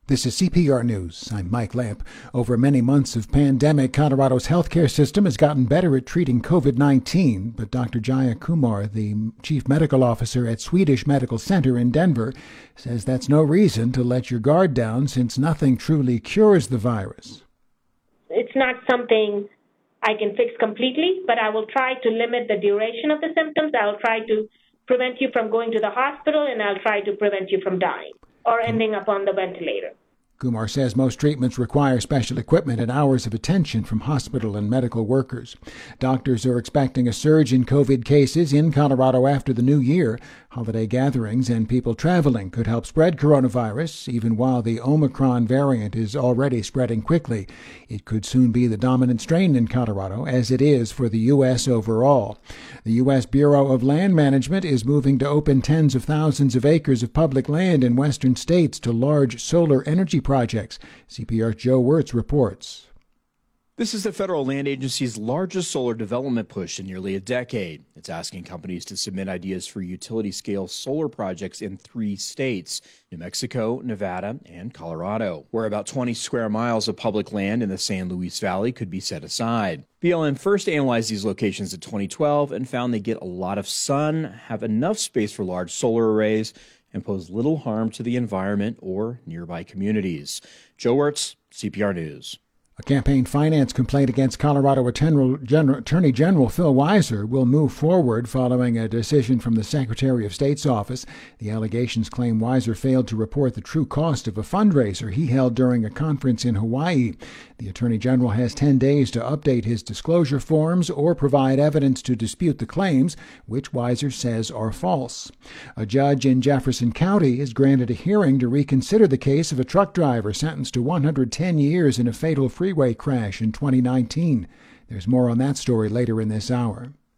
This is CPR News. I'm Mike Lamp. Over many months of pandemic, Colorado's healthcare system has gotten better at treating COVID-19, but Dr. Jaya Kumar, the chief medical officer at Swedish Medical Center in Denver, says that's no reason to let your guard down since nothing truly cures the virus. It's not something I can fix completely, but I will try to limit the duration of the symptoms. I'll try to prevent you from going to the hospital, and I'll try to prevent you from dying or ending up on the ventilator. Kumar says most treatments require special equipment and hours of attention from hospital and medical workers. Doctors are expecting a surge in COVID cases in Colorado after the new year. Holiday gatherings and people traveling could help spread coronavirus, even while the Omicron variant is already spreading quickly. It could soon be the dominant strain in Colorado, as it is for the U.S. overall. The U.S. Bureau of Land Management is moving to open tens of thousands of acres of public land in western states to large solar energy projects. CPR's Joe Wirtz reports. This is the federal land agency's largest solar development push in nearly a decade. It's asking companies to submit ideas for utility-scale solar projects in 3 states, New Mexico, Nevada, and Colorado, where about 20 square miles of public land in the San Luis Valley could be set aside. BLM first analyzed these locations in 2012 and found they get a lot of sun, have enough space for large solar arrays, and pose little harm to the environment or nearby communities. Joe Wirtz, CPR News. A campaign finance complaint against Colorado Attorney General Phil Weiser will move forward following a decision from the Secretary of State's office. The allegations claim Weiser failed to report the true cost of a fundraiser he held during a conference in Hawaii. The Attorney General has 10 days to update his disclosure forms or provide evidence to dispute the claims, which Weiser says are false. A judge in Jefferson County has granted a hearing to reconsider the case of a truck driver sentenced to 110 years in a fatal freeway crash in 2019. There's more on that story later in this hour.